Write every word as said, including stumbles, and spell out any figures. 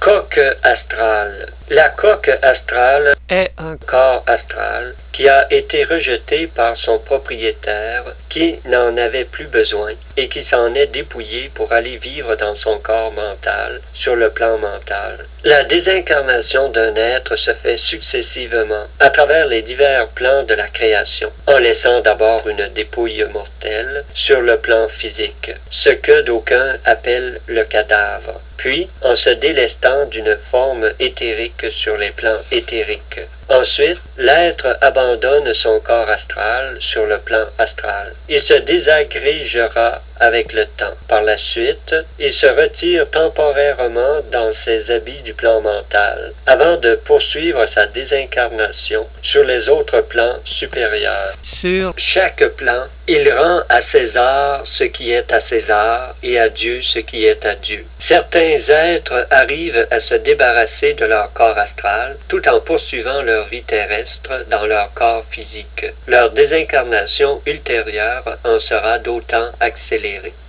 coque astrale. La coque astrale est un corps astral qui a été rejeté par son propriétaire qui n'en avait plus besoin et qui s'en est dépouillé pour aller vivre dans son corps mental, sur le plan mental. La désincarnation d'un être se fait successivement à travers les divers plans de la création, en laissant d'abord une dépouille mortelle sur le plan physique, ce que d'aucuns appellent le cadavre, puis en se délestant d'une forme éthérique sur les plans éthériques. Ensuite, l'être abandonne son corps astral sur le plan astral. Il se désagrégera avec le temps. Par la suite, il se retire temporairement dans ses habits du plan mental, avant de poursuivre sa désincarnation sur les autres plans supérieurs. sur Chaque plan, il rend à César ce qui est à César et à Dieu ce qui est à Dieu. Certains êtres arrivent à se débarrasser de leur corps astral tout en poursuivant leur vie terrestre dans leur corps physique. Leur désincarnation ultérieure en sera d'autant accélérée.